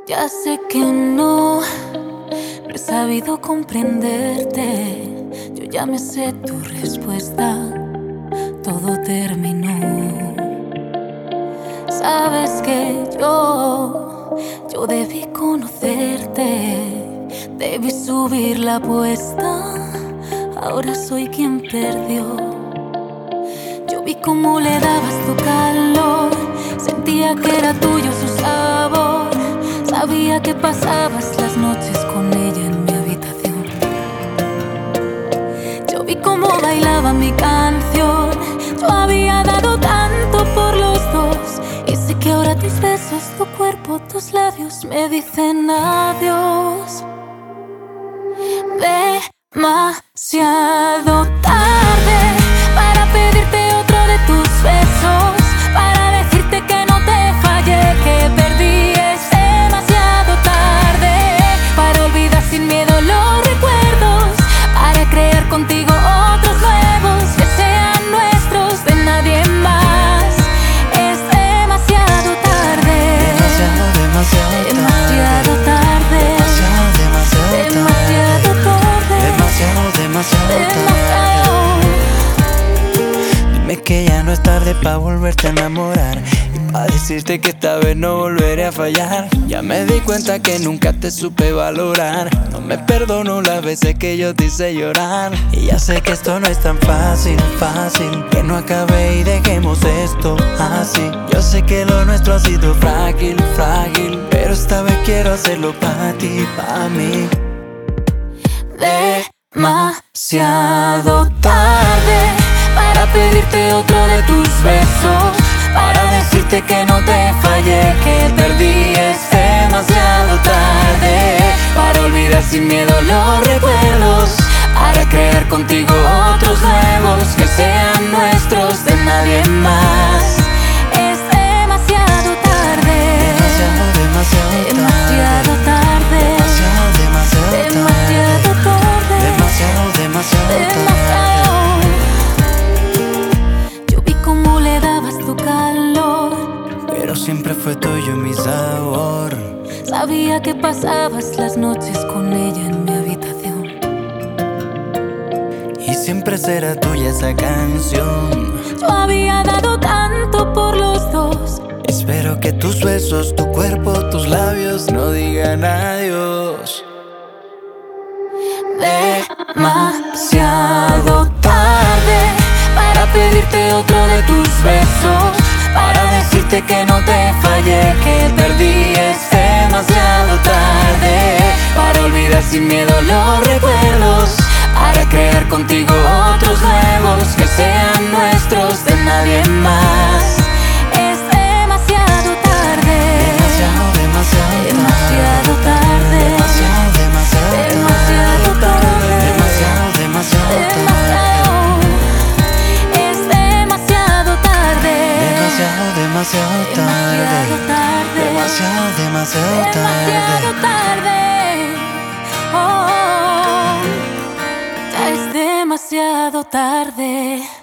Ya sé que no he sabido comprenderte. Yo ya me sé tu respuesta. Todo terminó. Sabes que yo debí conocerte. Debí subir la apuesta. Ahora soy quien perdió. Yo vi cómo le dabas tu calor. Sentía que era tuyo su sabor. Sabía que pasabas las noches con ella en mi habitación. Yo vi cómo bailaba mi canción. Yo había dado tanto por los dos. Y sé que ahora tus besos, tu cuerpo, tus labios me dicen adiós. Demasiado tarde para pedirte otro de tus besos, para decirte que no te fallé, que perdí. Es demasiado tarde para olvidar sin miedo los recuerdos, para crear contigo otros nuevos que sean nuestros, de nadie más. Es demasiado tarde, demasiado tarde, demasiado. Dime que ya no es tarde pa' volverte a enamorar y pa' decirte que esta vez no volveré a fallar. Ya me di cuenta que nunca te supe valorar. No me perdono las veces que yo te hice llorar. Y ya sé que esto no es tan fácil, que no acabe y dejemos esto así. Yo sé que lo nuestro ha sido frágil, pero esta vez quiero hacerlo pa' ti, pa' mí. Demasiado tarde para pedirte otro de tus besos, para decirte que no te fallé, que perdí. Es demasiado tarde para olvidar sin miedo los recuerdos, para crear contigo otros nuevos que sean nuestros, de nadie más. Es demasiado tarde, demasiado tarde, demasiado. Yo vi cómo le dabas tu calor, pero siempre fue tuyo mi sabor. Sabía que pasabas las noches con ella en mi habitación. Y siempre será tuya esa canción. Yo había dado tanto por los dos. Espero que tus besos, tu cuerpo, tus labios no digan adiós. Demasiado tarde para pedirte otro de tus besos, para decirte que no te fallé, que perdí. Es demasiado tarde para olvidar sin miedo los recuerdos, para crear contigo otros nuevos que sean nuestros, de nadie más. Es demasiado tarde, demasiado tarde, demasiado tarde, demasiado. Es demasiado tarde, demasiado tarde, demasiado tarde. Oh, ya es demasiado tarde.